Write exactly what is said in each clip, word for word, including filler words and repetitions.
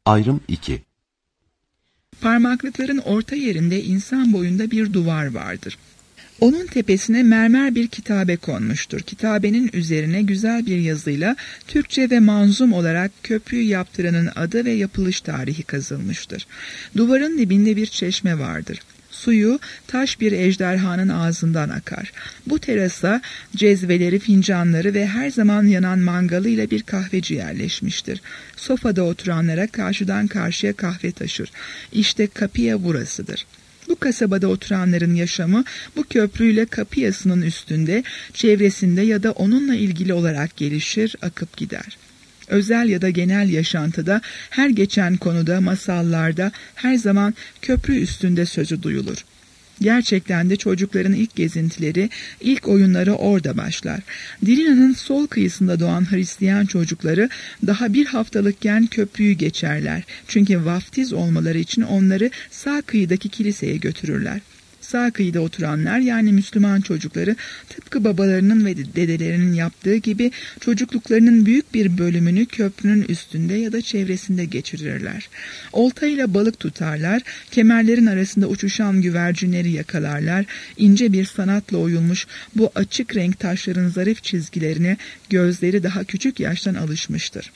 Ayrım iki. Parmaklıkların orta yerinde insan boyunda bir duvar vardır. Onun tepesine mermer bir kitabe konmuştur. Kitabenin üzerine güzel bir yazıyla Türkçe ve manzum olarak köprüyü yaptıranın adı ve yapılış tarihi kazılmıştır. Duvarın dibinde bir çeşme vardır. Suyu taş bir ejderhanın ağzından akar. Bu terasa cezveleri, fincanları ve her zaman yanan mangalıyla bir kahveci yerleşmiştir. Sofada oturanlara karşıdan karşıya kahve taşır. İşte Kapıya burasıdır. Bu kasabada oturanların yaşamı bu köprüyle Kapıyası'nın üstünde, çevresinde ya da onunla ilgili olarak gelişir, akıp gider. Özel ya da genel yaşantıda, her geçen konuda, masallarda her zaman köprü üstünde sözü duyulur. Gerçekten de çocukların ilk gezintileri, ilk oyunları orada başlar. Dilina'nın sol kıyısında doğan Hristiyan çocukları daha bir haftalıkken köprüyü geçerler. Çünkü vaftiz olmaları için onları sağ kıyıdaki kiliseye götürürler. Sağ kıyıda oturanlar, yani Müslüman çocukları, tıpkı babalarının ve dedelerinin yaptığı gibi çocukluklarının büyük bir bölümünü köprünün üstünde ya da çevresinde geçirirler. Oltayla balık tutarlar, kemerlerin arasında uçuşan güvercinleri yakalarlar, ince bir sanatla oyulmuş bu açık renk taşların zarif çizgilerine gözleri daha küçük yaştan alışmıştır.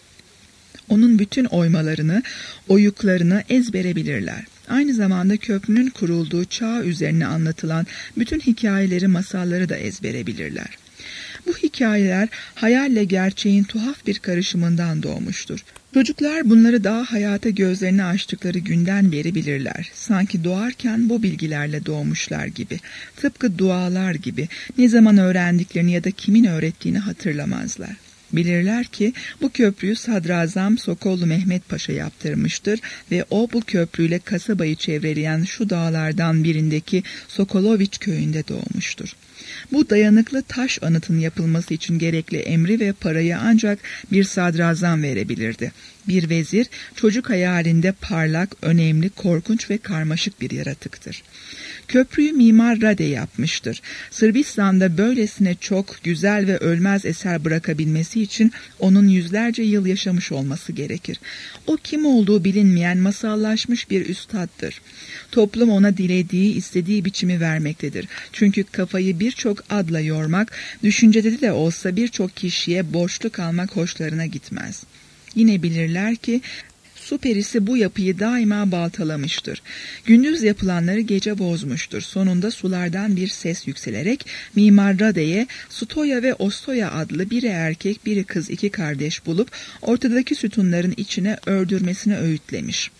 Onun bütün oymalarını, oyuklarını ezbere bilirler. Aynı zamanda köprünün kurulduğu çağ üzerine anlatılan bütün hikayeleri, masalları da ezbere bilirler. Bu hikayeler hayalle gerçeğin tuhaf bir karışımından doğmuştur. Çocuklar bunları daha hayata gözlerini açtıkları günden beri bilirler. Sanki doğarken bu bilgilerle doğmuşlar gibi. Tıpkı dualar gibi ne zaman öğrendiklerini ya da kimin öğrettiğini hatırlamazlar. Bilirler ki bu köprüyü Sadrazam Sokollu Mehmet Paşa yaptırmıştır ve o bu köprüyle kasabayı çevreleyen şu dağlardan birindeki Sokoloviç köyünde doğmuştur. Bu dayanıklı taş anıtın yapılması için gerekli emri ve parayı ancak bir sadrazam verebilirdi. Bir vezir çocuk hayalinde parlak, önemli, korkunç ve karmaşık bir yaratıktır. Köprüyü Mimar Rade yapmıştır. Sırbistan'da böylesine çok güzel ve ölmez eser bırakabilmesi için onun yüzlerce yıl yaşamış olması gerekir. O kim olduğu bilinmeyen masallaşmış bir üstaddır. Toplum ona dilediği, istediği biçimi vermektedir. Çünkü kafayı birçok adla yormak, düşüncede de olsa birçok kişiye borçlu kalmak hoşlarına gitmez. Yine bilirler ki su perisi bu yapıyı daima baltalamıştır. Gündüz yapılanları gece bozmuştur. Sonunda sulardan bir ses yükselerek Mimar Rade'ye Stoya ve Ostoya adlı biri erkek biri kız iki kardeş bulup ortadaki sütunların içine ördürmesini öğütlemiş.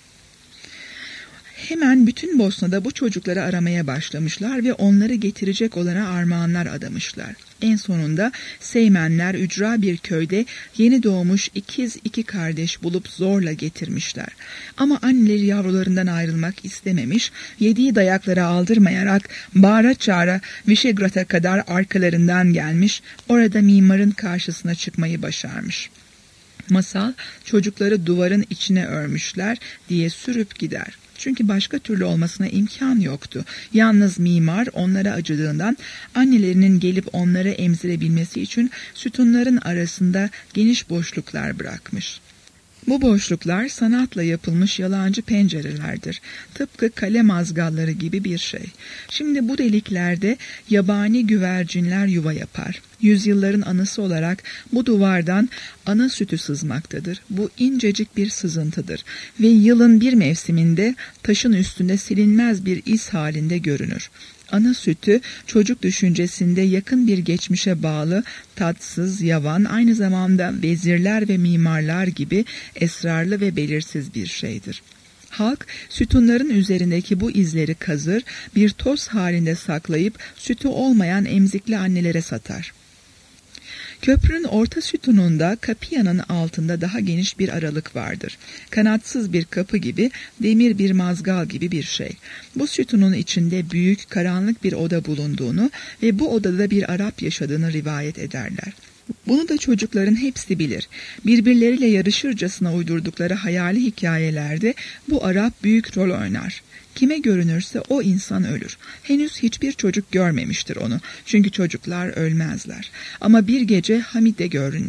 Hemen bütün Bosna'da bu çocukları aramaya başlamışlar ve onları getirecek olana armağanlar adamışlar. En sonunda Seymenler ücra bir köyde yeni doğmuş ikiz iki kardeş bulup zorla getirmişler. Ama anneleri yavrularından ayrılmak istememiş, yediği dayaklara aldırmayarak bağıra çağıra Vişegrad'a kadar arkalarından gelmiş, orada mimarın karşısına çıkmayı başarmış. Masal, çocukları duvarın içine örmüşler diye sürüp gider. Çünkü başka türlü olmasına imkan yoktu. Yalnız mimar onlara acıdığından annelerinin gelip onları emzirebilmesi için sütunların arasında geniş boşluklar bırakmış. Bu boşluklar sanatla yapılmış yalancı pencerelerdir. Tıpkı kale mazgalları gibi bir şey. Şimdi bu deliklerde yabani güvercinler yuva yapar. Yüzyılların anısı olarak bu duvardan ana sütü sızmaktadır. Bu incecik bir sızıntıdır ve yılın bir mevsiminde taşın üstünde silinmez bir iz halinde görünür. Ana sütü çocuk düşüncesinde yakın bir geçmişe bağlı, tatsız, yavan, aynı zamanda vezirler ve mimarlar gibi esrarlı ve belirsiz bir şeydir. Halk sütunların üzerindeki bu izleri kazır, bir toz halinde saklayıp sütü olmayan emzikli annelere satar. Köprünün orta sütununda Kapıya'nın altında daha geniş bir aralık vardır. Kanatsız bir kapı gibi, demir bir mazgal gibi bir şey. Bu sütunun içinde büyük, karanlık bir oda bulunduğunu ve bu odada bir Arap yaşadığını rivayet ederler. Bunu da çocukların hepsi bilir. Birbirleriyle yarışırcasına uydurdukları hayali hikayelerde bu Arap büyük rol oynar. Kime görünürse o insan ölür. Henüz hiçbir çocuk görmemiştir onu. Çünkü çocuklar ölmezler. Ama bir gece Hamide görünmüş.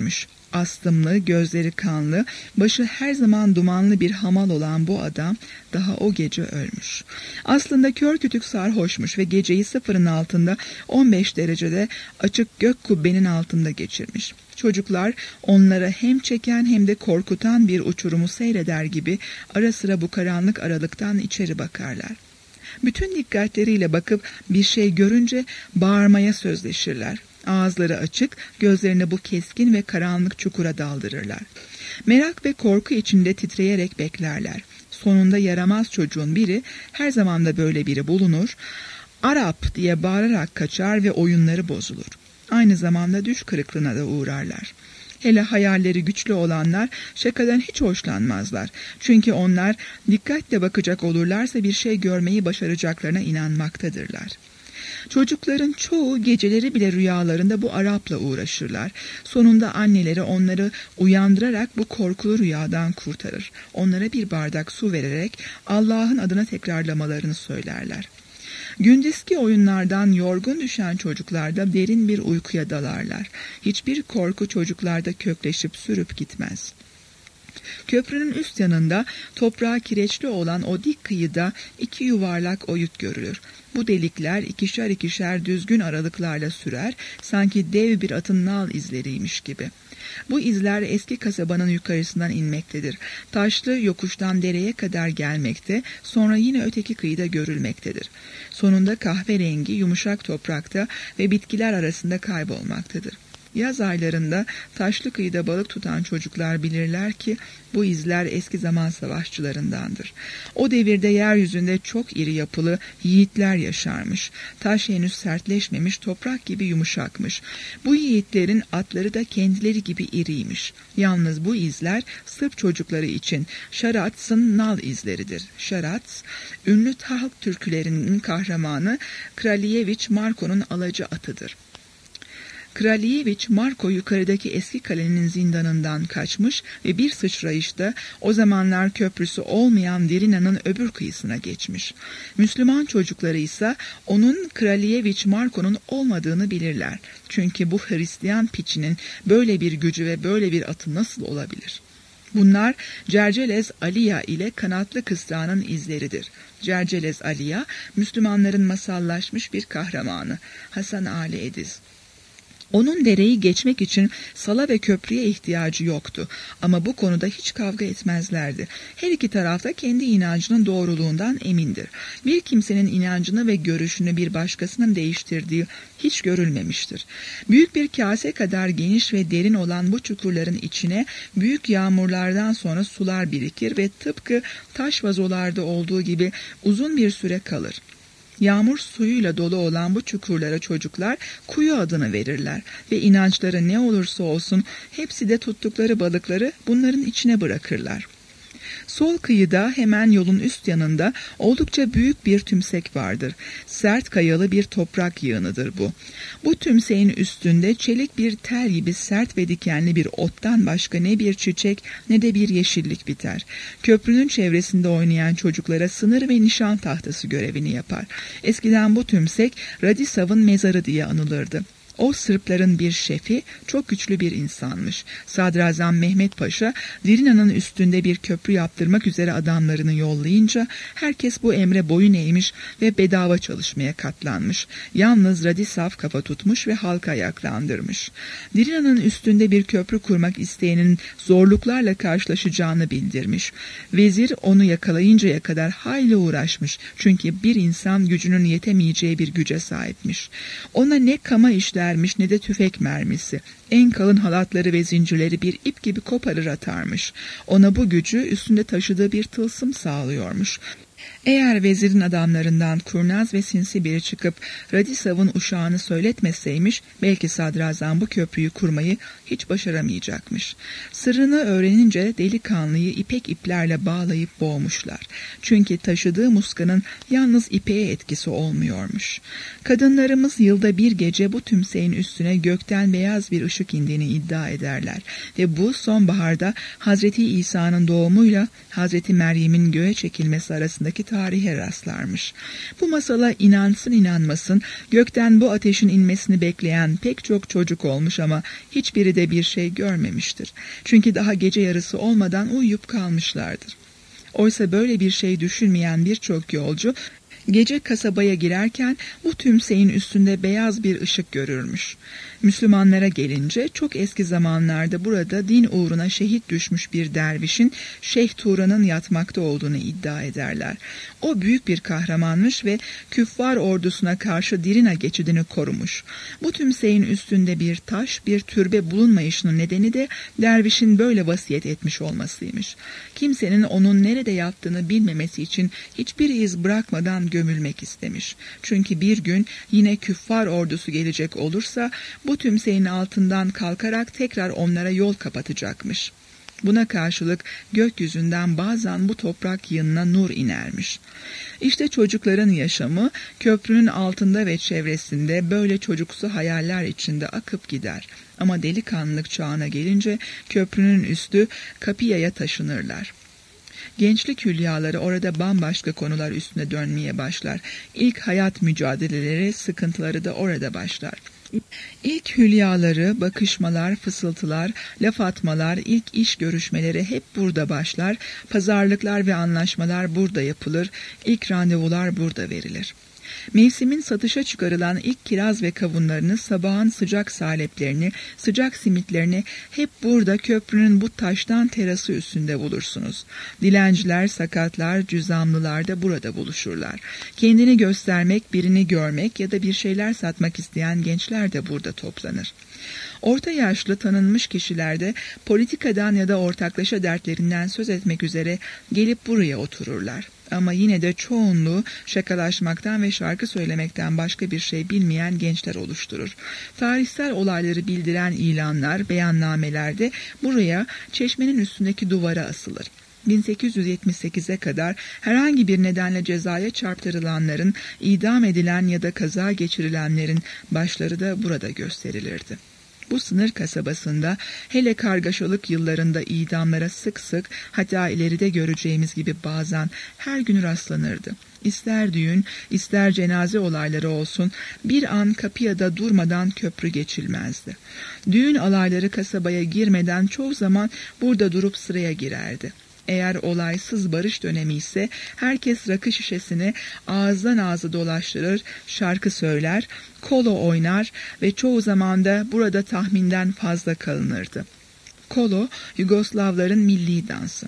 Astımlı, gözleri kanlı, başı her zaman dumanlı bir hamal olan bu adam daha o gece ölmüş. Aslında kör kütük sarhoşmuş ve geceyi sıfırın altında on beş derecede açık gök kubbenin altında geçirmiş. Çocuklar onlara hem çeken hem de korkutan bir uçurumu seyreder gibi ara sıra bu karanlık aralıktan içeri bakarlar. Bütün dikkatleriyle bakıp bir şey görünce bağırmaya sözleşirler. Ağızları açık, gözlerini bu keskin ve karanlık çukura daldırırlar. Merak ve korku içinde titreyerek beklerler. Sonunda yaramaz çocuğun biri, her zaman da böyle biri bulunur, "Arap!" diye bağırarak kaçar ve oyunları bozulur. Aynı zamanda düş kırıklığına da uğrarlar. Hele hayalleri güçlü olanlar şakadan hiç hoşlanmazlar. Çünkü onlar dikkatle bakacak olurlarsa bir şey görmeyi başaracaklarına inanmaktadırlar. Çocukların çoğu geceleri bile rüyalarında bu Arap'la uğraşırlar. Sonunda anneleri onları uyandırarak bu korkulu rüyadan kurtarır. Onlara bir bardak su vererek Allah'ın adına tekrarlamalarını söylerler. Gündüzki oyunlardan yorgun düşen çocuklarda derin bir uykuya dalarlar. Hiçbir korku çocuklarda kökleşip sürüp gitmez. Köprünün üst yanında toprağı kireçli olan o dik kıyıda iki yuvarlak oyut görülür. Bu delikler ikişer ikişer düzgün aralıklarla sürer, sanki dev bir atın nal izleriymiş gibi. Bu izler eski kasabanın yukarısından inmektedir. Taşlı yokuştan dereye kadar gelmekte, sonra yine öteki kıyıda görülmektedir. Sonunda kahverengi yumuşak toprakta ve bitkiler arasında kaybolmaktadır. Yaz aylarında taşlı kıyıda balık tutan çocuklar bilirler ki bu izler eski zaman savaşçılarındandır. O devirde yeryüzünde çok iri yapılı yiğitler yaşarmış. Taş henüz sertleşmemiş, toprak gibi yumuşakmış. Bu yiğitlerin atları da kendileri gibi iriymiş. Yalnız bu izler Sırp çocukları için Şarats'ın nal izleridir. Şarats, ünlü halk türkülerinin kahramanı Kraliyevich Marko'nun alacı atıdır. Kraliyevich Marko yukarıdaki eski kalenin zindanından kaçmış ve bir sıçrayışta o zamanlar köprüsü olmayan Drina'nın öbür kıyısına geçmiş. Müslüman çocukları ise onun Kraliyevich Marko'nun olmadığını bilirler. Çünkü bu Hristiyan piçinin böyle bir gücü ve böyle bir atı nasıl olabilir? Bunlar Cercelez Aliya ile kanatlı kıstağının izleridir. Cercelez Aliya, Müslümanların masallaşmış bir kahramanı. Hasan Ali Ediz. Onun dereyi geçmek için sala ve köprüye ihtiyacı yoktu ama bu konuda hiç kavga etmezlerdi. Her iki taraf da kendi inancının doğruluğundan emindir. Bir kimsenin inancını ve görüşünü bir başkasının değiştirdiği hiç görülmemiştir. Büyük bir kase kadar geniş ve derin olan bu çukurların içine büyük yağmurlardan sonra sular birikir ve tıpkı taş vazolarda olduğu gibi uzun bir süre kalır. Yağmur suyuyla dolu olan bu çukurlara çocuklar kuyu adını verirler ve inançları ne olursa olsun hepsi de tuttukları balıkları bunların içine bırakırlar. Sol kıyıda hemen yolun üst yanında oldukça büyük bir tümsek vardır. Sert kayalı bir toprak yığınıdır bu. Bu tümseğin üstünde çelik bir tel gibi sert ve dikenli bir ottan başka ne bir çiçek ne de bir yeşillik biter. Köprünün çevresinde oynayan çocuklara sınır ve nişan tahtası görevini yapar. Eskiden bu tümsek Radisav'ın mezarı diye anılırdı. O Sırpların bir şefi, çok güçlü bir insanmış. Sadrazam Mehmet Paşa, Drina'nın üstünde bir köprü yaptırmak üzere adamlarını yollayınca herkes bu emre boyun eğmiş ve bedava çalışmaya katlanmış. Yalnız Radisav kafa tutmuş ve halka ayaklandırmış. Drina'nın üstünde bir köprü kurmak isteyenin zorluklarla karşılaşacağını bildirmiş. Vezir onu yakalayıncaya kadar hayli uğraşmış. Çünkü bir insan gücünün yetemeyeceği bir güce sahipmiş. Ona ne kama işler ne de tüfek mermisi. En kalın halatları ve zincirleri bir ip gibi koparır atarmış. Ona bu gücü üstünde taşıdığı bir tılsım sağlıyormuş. Eğer vezirin adamlarından kurnaz ve sinsi biri çıkıp Radisav'ın uşağını söyletmeseymiş, belki sadrazam bu köprüyü kurmayı hiç başaramayacakmış. Sırrını öğrenince delikanlıyı ipek iplerle bağlayıp boğmuşlar. Çünkü taşıdığı muskanın yalnız ipeğe etkisi olmuyormuş. Kadınlarımız yılda bir gece bu tümseyin üstüne gökten beyaz bir ışık indiğini iddia ederler. Ve bu sonbaharda Hazreti İsa'nın doğumuyla Hazreti Meryem'in göğe çekilmesi arasında arasındaki tarihe rastlarmış. Bu masala inansın inanmasın gökten bu ateşin inmesini bekleyen pek çok çocuk olmuş ama hiçbiri de bir şey görmemiştir. Çünkü daha gece yarısı olmadan uyuyup kalmışlardır. Oysa böyle bir şey düşünmeyen birçok yolcu gece kasabaya girerken bu tümseyin üstünde beyaz bir ışık görürmüş. Müslümanlara gelince çok eski zamanlarda burada din uğruna şehit düşmüş bir dervişin Şeyh Turan'ın yatmakta olduğunu iddia ederler. O büyük bir kahramanmış ve küffar ordusuna karşı Dirina geçidini korumuş. Bu tümseyin üstünde bir taş, bir türbe bulunmayışının nedeni de dervişin böyle vasiyet etmiş olmasıymış. Kimsenin onun nerede yattığını bilmemesi için hiçbir iz bırakmadan gömülmek istemiş. Çünkü bir gün yine küffar ordusu gelecek olursa bu tümseyin altından kalkarak tekrar onlara yol kapatacakmış. Buna karşılık gökyüzünden bazen bu toprak yığınına nur inermiş. İşte çocukların yaşamı köprünün altında ve çevresinde böyle çocuksu hayaller içinde akıp gider. Ama delikanlılık çağına gelince köprünün üstü Kapıya'ya taşınırlar. Gençlik hülyaları orada bambaşka konular üstüne dönmeye başlar. İlk hayat mücadeleleri, sıkıntıları da orada başlar. İlk hülyaları, bakışmalar, fısıltılar, laf atmalar, ilk iş görüşmeleri hep burada başlar. Pazarlıklar ve anlaşmalar burada yapılır. İlk randevular burada verilir. Mevsimin satışa çıkarılan ilk kiraz ve kavunlarını, sabahın sıcak saleplerini, sıcak simitlerini hep burada köprünün bu taştan terası üstünde bulursunuz. Dilenciler, sakatlar, cüzamlılar da burada buluşurlar. Kendini göstermek, birini görmek ya da bir şeyler satmak isteyen gençler de burada toplanır. Orta yaşlı tanınmış kişiler de politikadan ya da ortaklaşa dertlerinden söz etmek üzere gelip buraya otururlar. Ama yine de çoğunluğu şakalaşmaktan ve şarkı söylemekten başka bir şey bilmeyen gençler oluşturur. Tarihsel olayları bildiren ilanlar, beyannameler de buraya çeşmenin üstündeki duvara asılır. bin sekiz yüz yetmiş sekize kadar herhangi bir nedenle cezaya çarptırılanların, idam edilen ya da kaza geçirilenlerin başları da burada gösterilirdi. Bu sınır kasabasında hele kargaşalık yıllarında idamlara sık sık, hatta ileride göreceğimiz gibi bazen her gün rastlanırdı. İster düğün, ister cenaze olayları olsun bir an Kapıya'da durmadan köprü geçilmezdi. Düğün alayları kasabaya girmeden çoğu zaman burada durup sıraya girerdi. Eğer olaysız barış dönemi ise herkes rakı şişesini ağızdan ağza dolaştırır, şarkı söyler, kolo oynar ve çoğu zaman da burada tahminden fazla kalınırdı. Kolo, Yugoslavların milli dansı.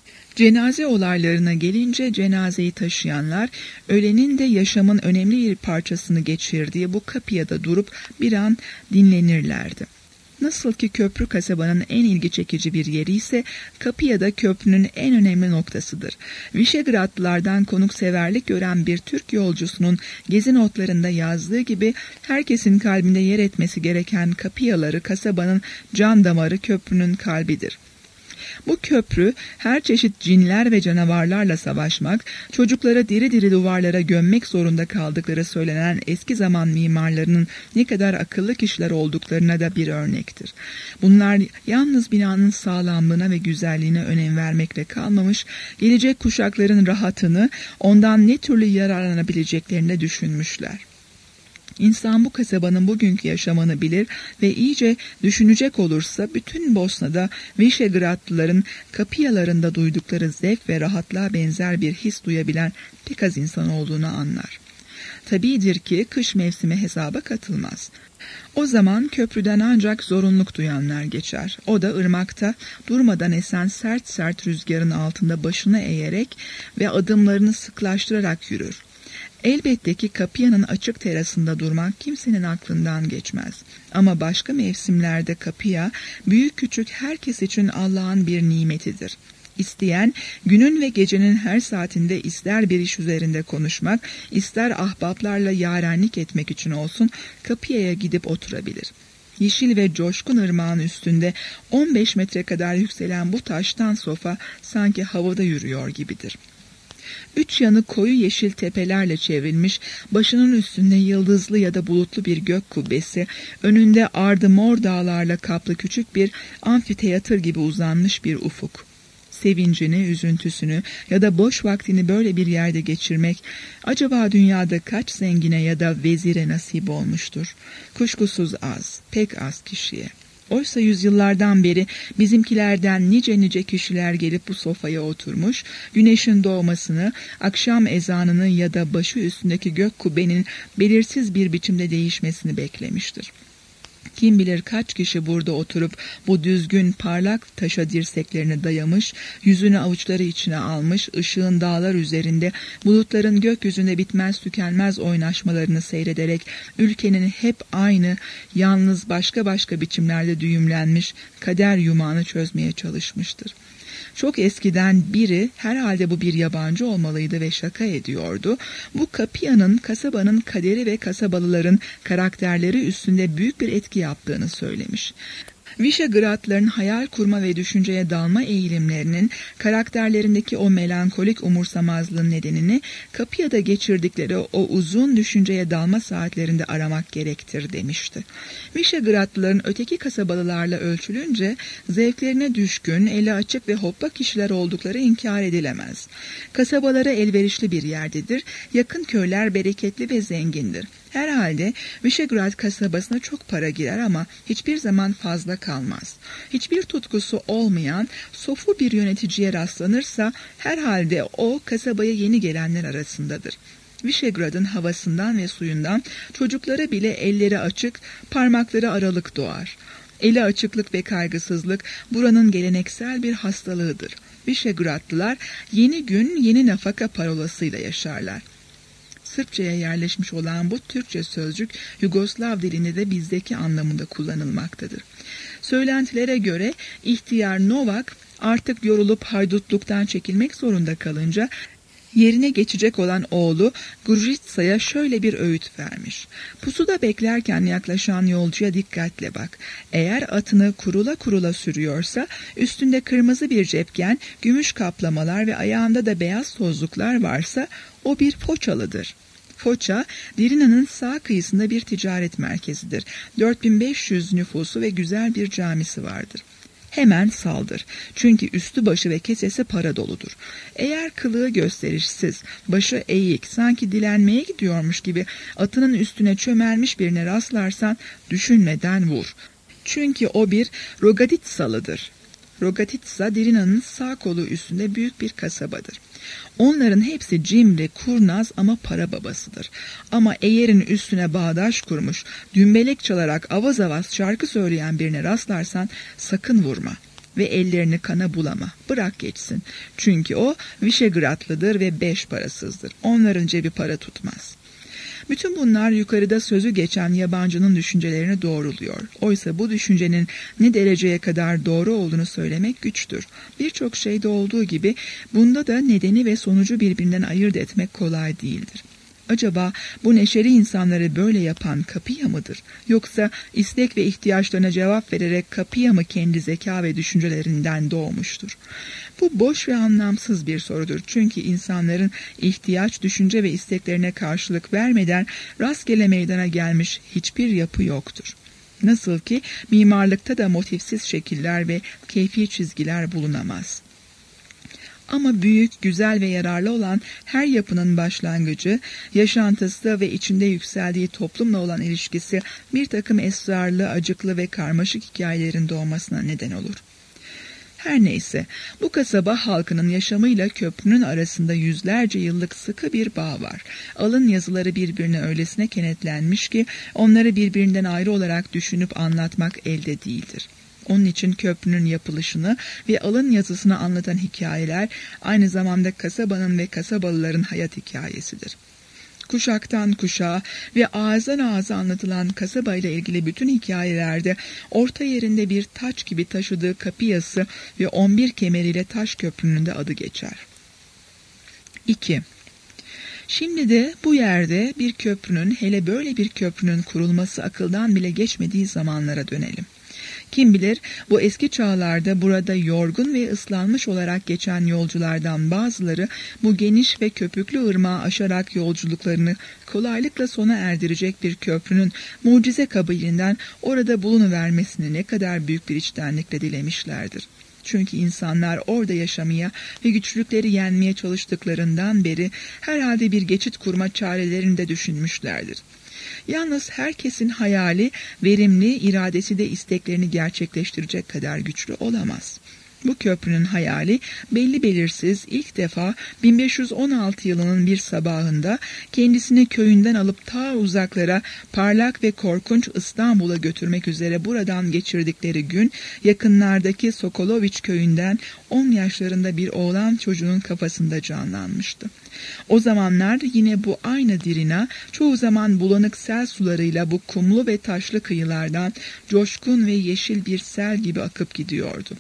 Cenaze olaylarına gelince cenazeyi taşıyanlar, ölenin de yaşamın önemli bir parçasını geçirdiği bu Kapıya'da durup bir an dinlenirlerdi. Nasıl ki köprü kasabanın en ilgi çekici bir yeri ise Kapıya'da köprünün en önemli noktasıdır. Vişegradlılardan konukseverlik gören bir Türk yolcusunun gezi notlarında yazdığı gibi herkesin kalbinde yer etmesi gereken Kapıyaları kasabanın can damarı, köprünün kalbidir. Bu köprü her çeşit cinler ve canavarlarla savaşmak, çocuklara diri diri duvarlara gömmek zorunda kaldıkları söylenen eski zaman mimarlarının ne kadar akıllı kişiler olduklarına da bir örnektir. Bunlar yalnız binanın sağlamlığına ve güzelliğine önem vermekle kalmamış, gelecek kuşakların rahatını, ondan ne türlü yararlanabileceklerini düşünmüşler. İnsan bu kasabanın bugünkü yaşamını bilir ve iyice düşünecek olursa bütün Bosna'da Vişegradlıların Kapıyalarında duydukları zevk ve rahatlığa benzer bir his duyabilen pek az insan olduğunu anlar. Tabidir ki kış mevsimi hesaba katılmaz. O zaman köprüden ancak zorunluluk duyanlar geçer. O da ırmakta durmadan esen sert sert rüzgarın altında başını eğerek ve adımlarını sıklaştırarak yürür. Elbette ki Kapıya'nın açık terasında durmak kimsenin aklından geçmez. Ama başka mevsimlerde Kapıya, büyük küçük herkes için Allah'ın bir nimetidir. İsteyen, günün ve gecenin her saatinde ister bir iş üzerinde konuşmak, ister ahbaplarla yarenlik etmek için olsun, Kapıya'ya gidip oturabilir. Yeşil ve coşkun ırmağın üstünde on beş metre kadar yükselen bu taştan sofa sanki havada yürüyor gibidir. Üç yanı koyu yeşil tepelerle çevrilmiş, başının üstünde yıldızlı ya da bulutlu bir gök kubbesi, önünde ardı mor dağlarla kaplı küçük bir amfiteyatr gibi uzanmış bir ufuk. sevincini, üzüntüsünü ya da boş vaktini böyle bir yerde geçirmek acaba dünyada kaç zengine ya da vezire nasip olmuştur? Kuşkusuz az, pek az kişiye. Oysa yüzyıllardan beri bizimkilerden nice nice kişiler gelip bu sofaya oturmuş, güneşin doğmasını, akşam ezanını ya da başı üstündeki gök kubbenin belirsiz bir biçimde değişmesini beklemiştir. Kim bilir kaç kişi burada oturup bu düzgün parlak taşa dirseklerini dayamış, yüzünü avuçları içine almış, ışığın dağlar üzerinde, bulutların gökyüzünde bitmez tükenmez oynaşmalarını seyrederek ülkenin hep aynı, yalnız başka başka biçimlerde düğümlenmiş kader yumağını çözmeye çalışmıştır. Çok eskiden biri, herhalde bu bir yabancı olmalıydı ve şaka ediyordu, bu Kapia'nın kasabanın kaderi ve kasabalıların karakterleri üstünde büyük bir etki yaptığını söylemiş. Vişegradlıların hayal kurma ve düşünceye dalma eğilimlerinin karakterlerindeki o melankolik umursamazlığın nedenini Kapia'da geçirdikleri o uzun düşünceye dalma saatlerinde aramak gerektir demişti. Vişegradlıların öteki kasabalılarla ölçülünce zevklerine düşkün, eli açık ve hoppa kişiler oldukları inkar edilemez. Kasabalara elverişli bir yerdedir, yakın köyler bereketli ve zengindir. Herhalde Vişegrad kasabasına çok para girer ama hiçbir zaman fazla kalmaz. Hiçbir tutkusu olmayan sofu bir yöneticiye rastlanırsa herhalde o kasabaya yeni gelenler arasındadır. Vişegrad'ın havasından ve suyundan çocuklara bile elleri açık, parmakları aralık doğar. Eli açıklık ve kaygısızlık buranın geleneksel bir hastalığıdır. Vişegradlılar yeni gün yeni nafaka parolasıyla yaşarlar. Sırpçaya yerleşmiş olan bu Türkçe sözcük Yugoslav dilinde de bizdeki anlamında kullanılmaktadır. Söylentilere göre ihtiyar Novak artık yorulup haydutluktan çekilmek zorunda kalınca yerine geçecek olan oğlu Gurjitsa'ya şöyle bir öğüt vermiş. Pusuda beklerken yaklaşan yolcuya dikkatle bak. Eğer atını kurula kurula sürüyorsa üstünde kırmızı bir cepken, gümüş kaplamalar ve ayağında da beyaz tozluklar varsa o bir Foçalıdır. Foça, Dirina'nın sağ kıyısında bir ticaret merkezidir. dört bin beş yüz nüfusu ve güzel bir camisi vardır. Hemen saldır. Çünkü üstü başı ve kesesi para doludur. Eğer kılığı gösterişsiz, başı eğik, sanki dilenmeye gidiyormuş gibi atının üstüne çömelmiş birine rastlarsan düşünmeden vur. Çünkü o bir Rogaditsalıdır. Rogaditsa, Dirina'nın sağ kolu üstünde büyük bir kasabadır. Onların hepsi cimri, kurnaz ama para babasıdır. Ama eğerin üstüne bağdaş kurmuş, dümbelek çalarak avaz avaz şarkı söyleyen birine rastlarsan sakın vurma ve ellerini kana bulama. Bırak geçsin. Çünkü o Vişegradlıdır ve beş parasızdır. Onların cebi para tutmaz. Bütün bunlar yukarıda sözü geçen yabancının düşüncelerini doğruluyor. Oysa bu düşüncenin ne dereceye kadar doğru olduğunu söylemek güçtür. Birçok şeyde olduğu gibi bunda da nedeni ve sonucu birbirinden ayırt etmek kolay değildir. Acaba bu neşeli insanları böyle yapan Kapia mıdır? Yoksa istek ve ihtiyaçlarına cevap vererek Kapia mı kendi zeka ve düşüncelerinden doğmuştur? Bu boş ve anlamsız bir sorudur. Çünkü insanların ihtiyaç, düşünce ve isteklerine karşılık vermeden rastgele meydana gelmiş hiçbir yapı yoktur. Nasıl ki mimarlıkta da motifsiz şekiller ve keyfi çizgiler bulunamaz. Ama büyük, güzel ve yararlı olan her yapının başlangıcı, yaşantısı ve içinde yükseldiği toplumla olan ilişkisi bir takım esrarlı, acıklı ve karmaşık hikayelerin doğmasına neden olur. Her neyse, bu kasaba halkının yaşamıyla köprünün arasında yüzlerce yıllık sıkı bir bağ var. Alın yazıları birbirine öylesine kenetlenmiş ki onları birbirinden ayrı olarak düşünüp anlatmak elde değildir. Onun için köprünün yapılışını ve alın yazısını anlatan hikayeler aynı zamanda kasabanın ve kasabalıların hayat hikayesidir. Kuşaktan kuşağa ve ağızdan ağza anlatılan kasaba ile ilgili bütün hikayelerde orta yerinde bir taç gibi taşıdığı kapiyası ve on bir kemeriyle taş köprünün de adı geçer. iki. Şimdi de bu yerde bir köprünün, hele böyle bir köprünün kurulması akıldan bile geçmediği zamanlara dönelim. Kim bilir bu eski çağlarda burada yorgun ve ıslanmış olarak geçen yolculardan bazıları bu geniş ve köpüklü ırmağı aşarak yolculuklarını kolaylıkla sona erdirecek bir köprünün mucize kabiliğinden orada bulunuvermesini ne kadar büyük bir içtenlikle dilemişlerdir. Çünkü insanlar orada yaşamaya ve güçlükleri yenmeye çalıştıklarından beri herhalde bir geçit kurma çarelerini de düşünmüşlerdir. Yalnız herkesin hayali, verimli, iradesi de isteklerini gerçekleştirecek kadar güçlü olamaz. Bu köprünün hayali belli belirsiz ilk defa bin beş yüz on altı yılının bir sabahında kendisini köyünden alıp ta uzaklara parlak ve korkunç İstanbul'a götürmek üzere buradan geçirdikleri gün yakınlardaki Sokoloviç köyünden on yaşlarında bir oğlan çocuğunun kafasında canlanmıştı. O zamanlar yine bu aynı Dirina çoğu zaman bulanık sel sularıyla bu kumlu ve taşlı kıyılardan coşkun ve yeşil bir sel gibi akıp gidiyordu.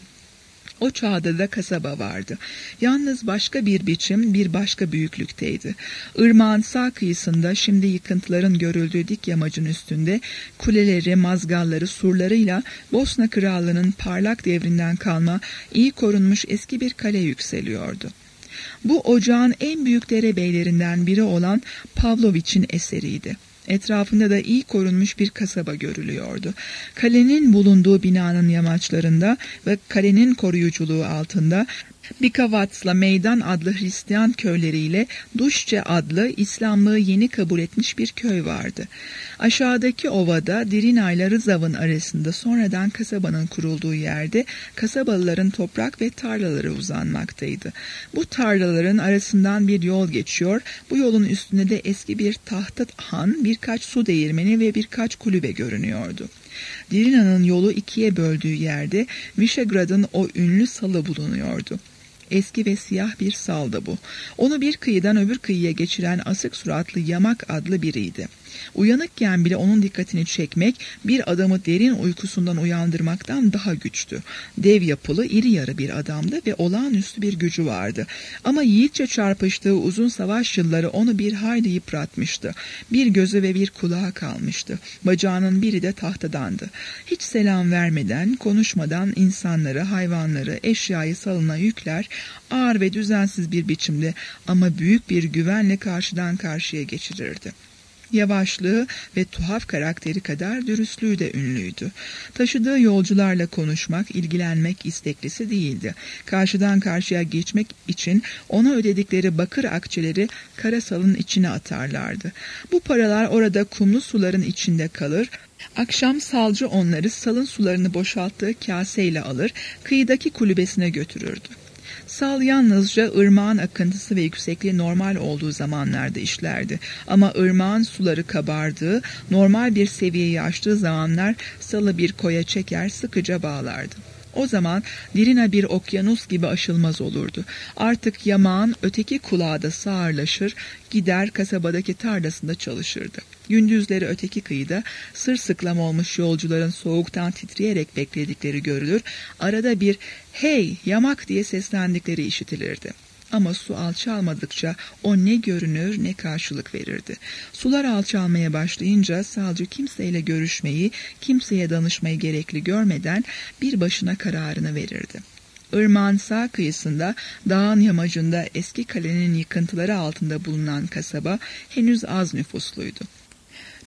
O çağda da kasaba vardı. Yalnız başka bir biçim, bir başka büyüklükteydi. Irmağın sağ kıyısında şimdi yıkıntıların görüldüğü dik yamacın üstünde kuleleri, mazgalları, surlarıyla Bosna Krallığı'nın parlak devrinden kalma, iyi korunmuş eski bir kale yükseliyordu. Bu ocağın en büyük derebeylerinden biri olan Pavloviç'in eseriydi. Etrafında da iyi korunmuş bir kasaba görülüyordu. Kalenin bulunduğu binanın yamaçlarında ve kalenin koruyuculuğu altında Bikavatsla Meydan adlı Hristiyan köyleriyle Duşçe adlı İslamlığı yeni kabul etmiş bir köy vardı. Aşağıdaki ovada Dirina ile Rızav'ın arasında sonradan kasabanın kurulduğu yerde kasabalıların toprak ve tarlaları uzanmaktaydı. Bu tarlaların arasından bir yol geçiyor, bu yolun üstünde de eski bir tahta han, birkaç su değirmeni ve birkaç kulübe görünüyordu. Dirina'nın yolu ikiye böldüğü yerde Vişegrad'ın o ünlü salı bulunuyordu. Eski ve siyah bir saldı bu. Onu bir kıyıdan öbür kıyıya geçiren asık suratlı Yamak adlı biriydi. Uyanıkken bile onun dikkatini çekmek bir adamı derin uykusundan uyandırmaktan daha güçtü. Dev yapılı, iri yarı bir adamdı ve olağanüstü bir gücü vardı. Ama yiğitçe çarpıştığı uzun savaş yılları onu bir hayli yıpratmıştı. Bir gözü ve bir kulağı kalmıştı. Bacağının biri de tahtadandı. Hiç selam vermeden, konuşmadan insanları, hayvanları, eşyayı salına yükler, ağır ve düzensiz bir biçimde ama büyük bir güvenle karşıdan karşıya geçirirdi. Yavaşlığı ve tuhaf karakteri kadar dürüstlüğü de ünlüydü. Taşıdığı yolcularla konuşmak, ilgilenmek isteklisi değildi. Karşıdan karşıya geçmek için ona ödedikleri bakır akçeleri karasalın içine atarlardı. Bu paralar orada kumlu suların içinde kalır, akşam salcı onları salın sularını boşalttığı kaseyle alır, kıyıdaki kulübesine götürürdü. Sal yalnızca ırmağın akıntısı ve yüksekliği normal olduğu zamanlarda işlerdi. Ama ırmağın suları kabardığı, normal bir seviyeyi aştığı zamanlar salı bir koya çeker, sıkıca bağlardı. O zaman Dirina bir okyanus gibi aşılmaz olurdu. Artık yamağın öteki kulağı da sağırlaşır, gider kasabadaki tarlasında çalışırdı. Gündüzleri öteki kıyıda sırsıklam olmuş yolcuların soğuktan titreyerek bekledikleri görülür, arada bir "Hey yamak!" diye seslendikleri işitilirdi. Ama su alçalmadıkça o ne görünür ne karşılık verirdi. Sular alçalmaya başlayınca salcı kimseyle görüşmeyi, kimseye danışmayı gerekli görmeden bir başına kararını verirdi. Irmağın sağ kıyısında, dağın yamacında eski kalenin yıkıntıları altında bulunan kasaba henüz az nüfusluydu.